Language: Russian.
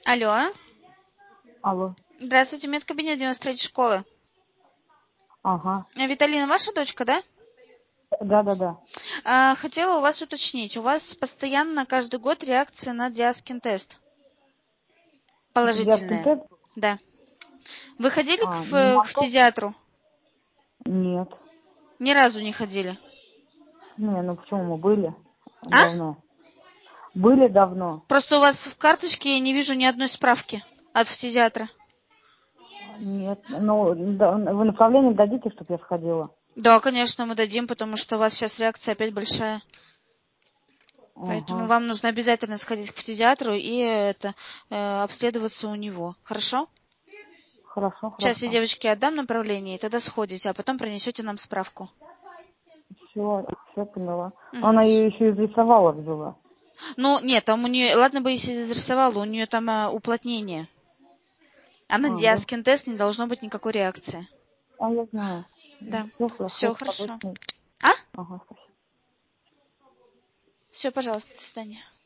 Алло. Алло. Здравствуйте, медкабинет 93 школы. Ага. Виталина, ваша дочка, да? Да. Хотела у вас уточнить. У вас постоянно каждый год реакция на диаскин-тест. Положительная. Диаскин-тест? Да. Вы ходили Не к могу. фтизиатру? Нет. Ни разу не ходили. Не, ну почему мы были А? давно? Были давно. Просто у вас в карточке я не вижу ни одной справки от фтизиатра. Нет. Ну, да, вы направление дадите, чтобы я сходила? Да, конечно, мы дадим, потому что у вас сейчас реакция опять большая. Поэтому Ага. вам нужно обязательно сходить к фтизиатру и обследоваться у него. Хорошо? Хорошо. Сейчас я девочке отдам направление, и тогда сходите, а потом принесете нам справку. Все поняла. Мгм. Она ее еще изрисовала взяла. Ну, нет, там у нее, ладно бы если зарисовала, у нее там уплотнение. А на Да? диаскин-тест не должно быть никакой реакции. Я знаю. Да. Все хорошо, Все схожу хорошо. с ней. А? Ага, спасибо. Все, пожалуйста, до свидания.